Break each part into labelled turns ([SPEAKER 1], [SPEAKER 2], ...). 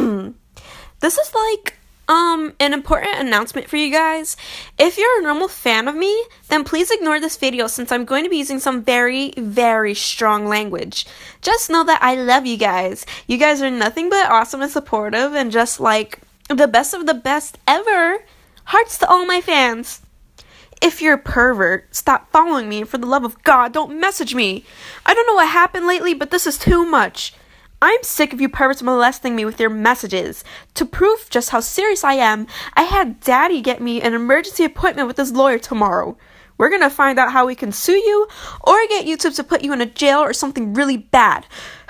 [SPEAKER 1] This is an important announcement for you guys. If you're a normal fan of me, then please ignore this video since I'm going to be using some very, very strong language. Just know that I love you guys. You guys are nothing but awesome and supportive and just the best of the best ever. Hearts to all my fans. If you're a pervert, stop following me. For the love of God, don't message me. I don't know what happened lately, but this is too much. I'm sick of you perverts molesting me with your messages. To prove just how serious I am, I had Daddy get me an emergency appointment with his lawyer tomorrow. We're gonna find out how we can sue you or get YouTube to put you in a jail or something really bad.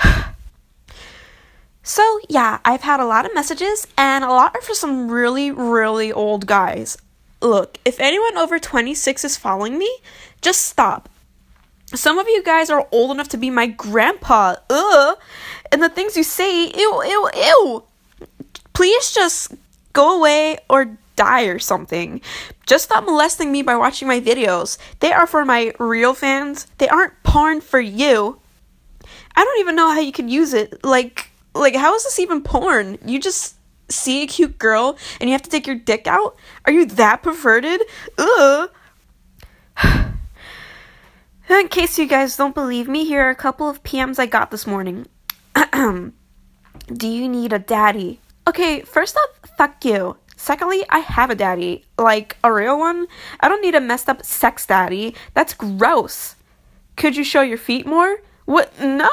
[SPEAKER 1] So, yeah, I've had a lot of messages, and a lot are for some really, really old guys. Look, if anyone over 26 is following me, just stop. Some of you guys are old enough to be my grandpa. Ugh. And the things you say, ew, ew, ew. Please just go away or die or something. Just stop molesting me by watching my videos. They are for my real fans. They aren't porn for you. I don't even know how you can use it. Like, how is this even porn? You just see a cute girl and you have to take your dick out? Are you that perverted? Ugh. In case you guys don't believe me, here are a couple of PMs I got this morning. Do you need a daddy? Okay, first off, fuck you. Secondly, I have a daddy. Like, a real one. I don't need a messed up sex daddy. That's gross. Could you show your feet more? What? No.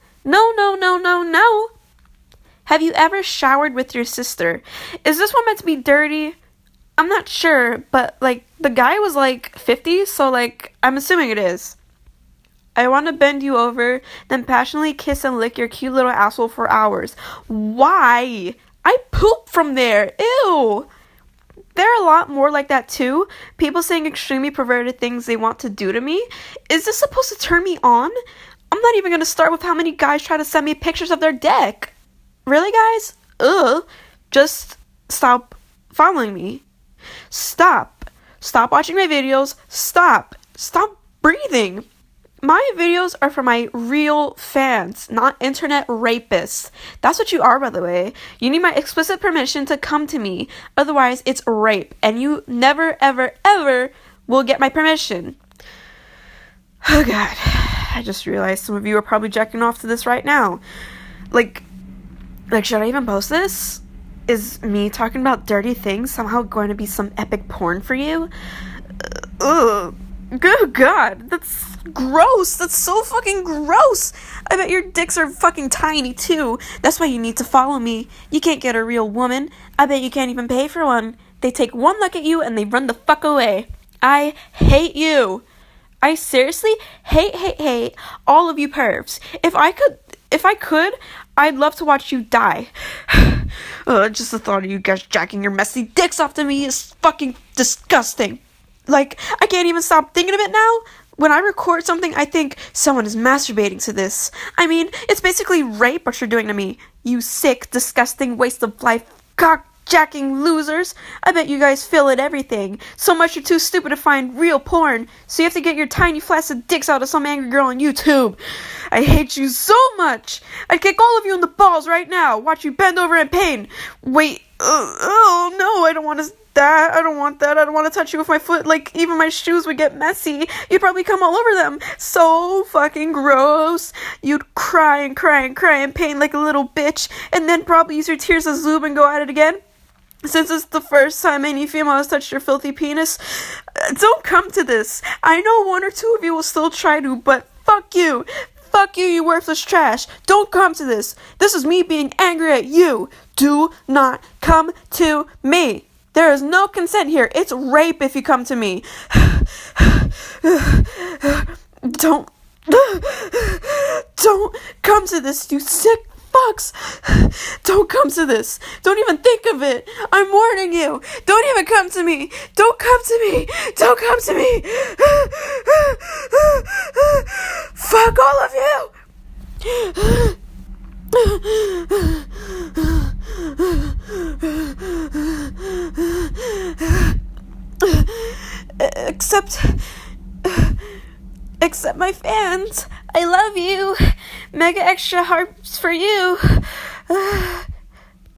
[SPEAKER 1] No. Have you ever showered with your sister? Is this one meant to be dirty? I'm not sure, but, the guy was, 50, so, I'm assuming it is. I want to bend you over, then passionately kiss and lick your cute little asshole for hours. Why? I poop from there. Ew. There are a lot more like that, too. People saying extremely perverted things they want to do to me. Is this supposed to turn me on? I'm not even going to start with how many guys try to send me pictures of their dick. Really, guys? Ugh. Just stop following me. Stop. Stop watching my videos. Stop. Stop breathing. My videos are for my real fans, not internet rapists. That's what you are, by the way. You need my explicit permission to come to me. Otherwise, it's rape. And you never, ever, ever will get my permission. Oh, God. I just realized some of you are probably jacking off to this right now. Should I even post this? Is me talking about dirty things somehow going to be some epic porn for you? Ugh. Good God. That's gross. That's so fucking gross. I bet your dicks are fucking tiny, too. That's why you need to follow me. You can't get a real woman. I bet you can't even pay for one. They take one look at you and they run the fuck away. I hate you. I seriously hate all of you pervs. If I could, I'd love to watch you die. Just the thought of you guys jacking your messy dicks off to me is fucking disgusting. I can't even stop thinking of it now. When I record something, I think someone is masturbating to this. I mean, it's basically rape what you're doing to me. You sick, disgusting, waste of life, cock-jacking losers. I bet you guys feel it everything. So much you're too stupid to find real porn. So you have to get your tiny flaccid dicks out of some angry girl on YouTube. I hate you so much. I'd kick all of you in the balls right now. Watch you bend over in pain. Wait. Oh, no, I don't want that. I don't want that. I don't want to touch you with my foot. Even my shoes would get messy. You'd probably come all over them. So fucking gross. You'd cry and cry and cry in pain like a little bitch, and then probably use your tears as lube and go at it again. Since it's the first time any female has touched your filthy penis, don't come to this. I know one or two of you will still try to, but fuck you. Fuck you, you worthless trash. Don't come to this. This is me being angry at you. Do not come to me. There is no consent here. It's rape if you come to me. Don't come to this, you sick fucks. Don't come to this. Don't even think of it. I'm warning you. Don't even come to me. Don't come to me. Don't come to me. Fuck all of you. Except my fans. I love you. Mega extra hearts for you.